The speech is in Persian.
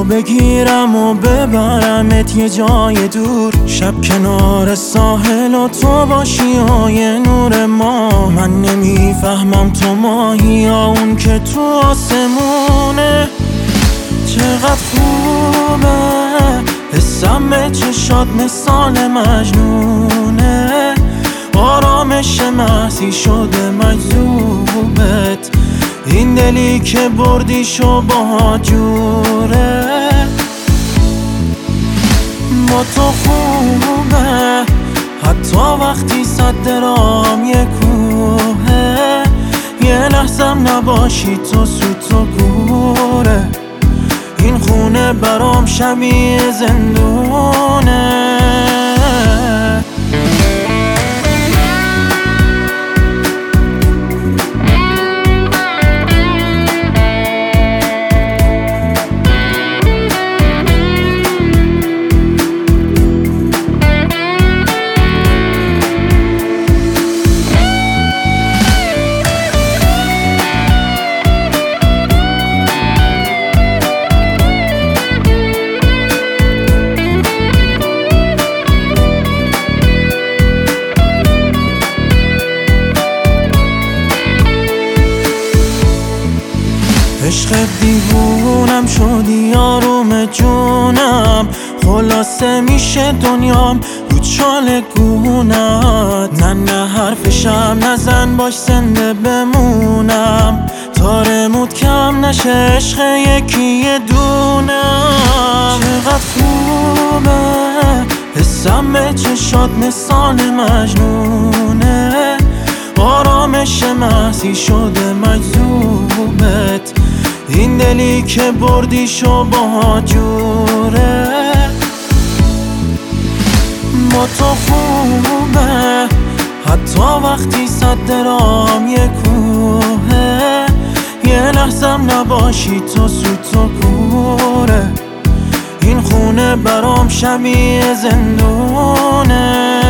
بگیرم و ببرمت یه جای دور، شب کنار ساحل و تو باشی و یه نور ما. من نمیفهمم تو ماهی یا اون که تو آسمونه. چقدر خوبه حسم به چشات مثال مجنونه، آرامش محضی شده مجذوبت، این دلی که بردیشو با جوره. با تو خوبه حتی وقتی صد رام یه کوهه، یه لحظم نباشی تو سوت و گوره، این خونه برام شبیه زندونه. عشق دیوونم شدی آروم جونم، خلاصه میشه دنیام رو چال گونت. نه حرفشم نزن باش زنده بمونم، تارمود کم نشه عشق یکی یه دونم. چقدر خوبه حسم به چشات مثال مجنونه، آرامش محضی شده مجذوبت، این دلی که بردیشو با جوره. با تو خوبه حتی وقتی صد رام یه کوهه، یه لحظم نباشی تو سوت و کوره، این خونه برام شبیه زندونه.